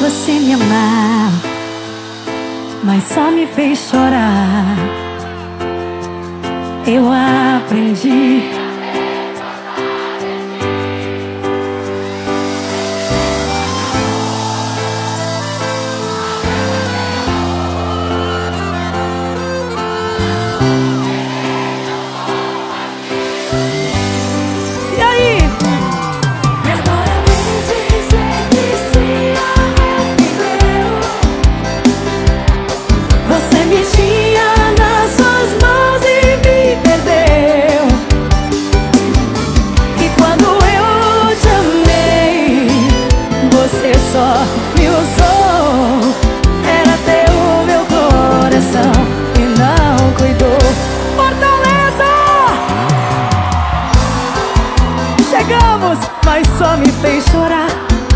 você me amar, mas só me fez chorar. Eu aprendi. E aí? Você me tinha nas suas mãos e me perdeu. E quando eu te amei, você só me usou. Era teu o meu coração e não cuidou. Fortaleza! Chegamos, mas só me fez chorar.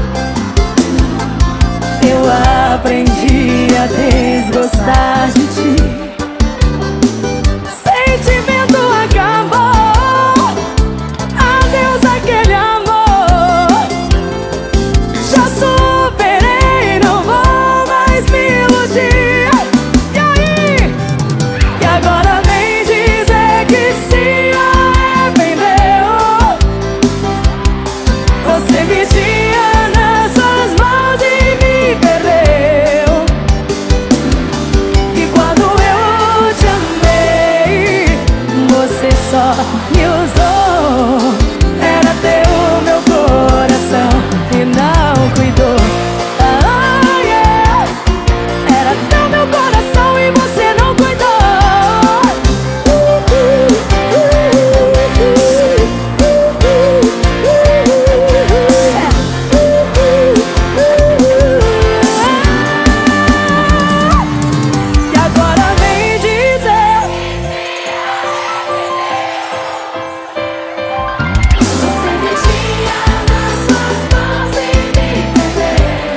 Eu aprendi a desgostar de ti. Sentimento acabou. Adeus aquele amor. Já superei, não vou mais me iludir. E aí? E agora vem dizer que se arrependeu. Você me tinha nas suas mãos e me perdeu. E quando eu te amei, você só me usou. Era teu meu coração e não cuidou. Ah, yeah. Era teu meu coração e você não cuidou. E agora vem dizer. Você me tinha nas suas mãos e me perdeu.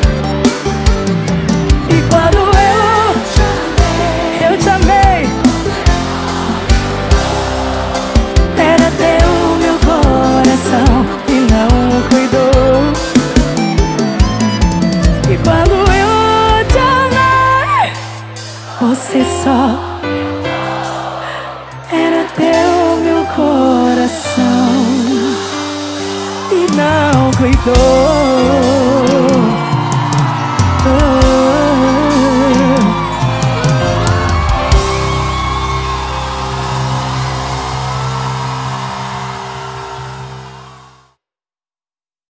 E quando eu te amei, era teu meu coração e não cuidou. E quando eu te amei, você só era teu meu coração e não cuidou.